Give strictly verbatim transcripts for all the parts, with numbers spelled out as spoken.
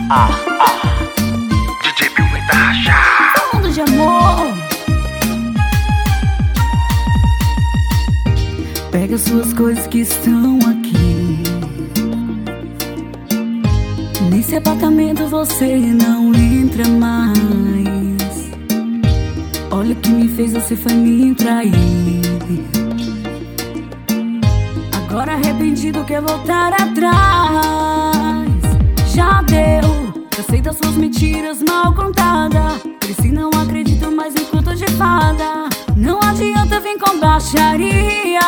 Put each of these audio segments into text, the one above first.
ah, ah. D J Bill vem da rachar. Mundo de amor. Pega suas coisas que estão aqui. Nesse apartamento você não entra mais. Olha o que me fez, você foi me trair. Agora arrependido quer voltar atrás. Já deu, cansei das suas mentiras mal contadas. Cresci, não acredito mais em conto de fada. Não adianta vir com baixaria.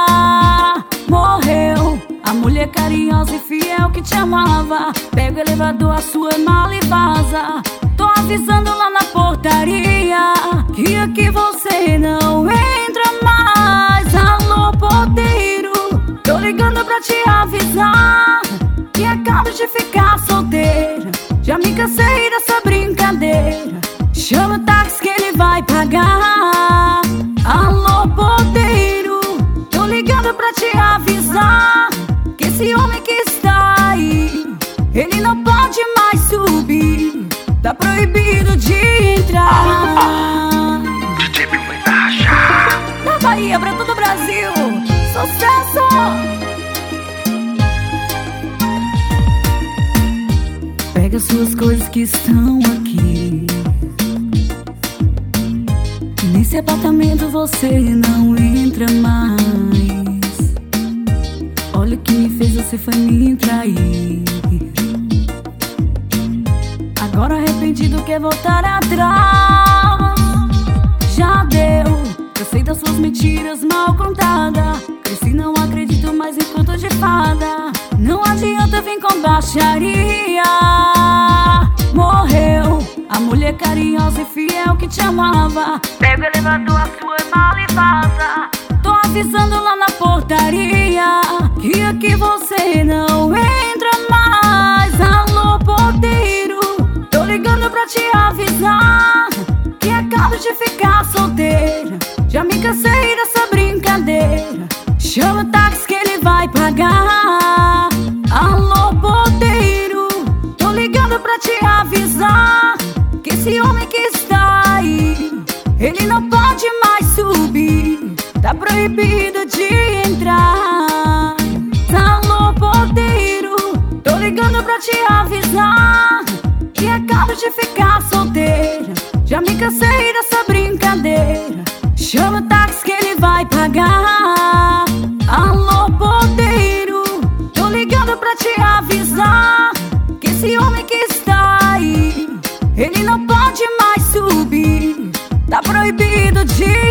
Morreu a mulher carinhosa e fiel que te amava. Pega o elevador, a sua mala e vaza. Tô avisando lá na portaria que aqui você não entra mais. Alô, porteiro, tô ligando pra te avisar que acabo de ficar solteira. Já me cansei dessa brincadeira. Chama o táxi que ele vai pagar. Alô, porteiro, tô ligando pra te avisar que esse homem que está aí, ele não pode mais subir. Tá proibido de entrar. ah, ah. D J Bill vem da rachar. Da Bahia pra todo o Brasil, sucesso! Pega suas coisas que estão aqui. Nesse apartamento você não entra mais. Olha o que me fez, você foi me trair. Agora arrependido quer voltar atrás. Já deu, cansei das suas mentiras mal contadas. Cresci, não acredito mais em conto de fada. Não adianta vir com baixaria. Morreu a mulher carinhosa e fiel que te amava. Pega o elevador, a sua mala e vaza. Tô avisando lá na portaria que aqui você não entra mais. Alô, porteiro, tô ligando pra te avisar que acabo de ficar solteira. Já me cansei dessa brincadeira. Chama o táxi que ele vai pagar. Alô, porteiro, tô ligando pra te avisar que esse homem que está aí, ele não pode mais subir. Tá proibido de entrar. Alô, porteiro, tô ligando pra te avisar que acabo de ficar solteira. Já me cansei dessa brincadeira. Chama o táxi que ele vai pagar. Alô, porteiro, tô ligando pra te avisar que esse homem que está aí, ele não pode mais subir. Tá proibido de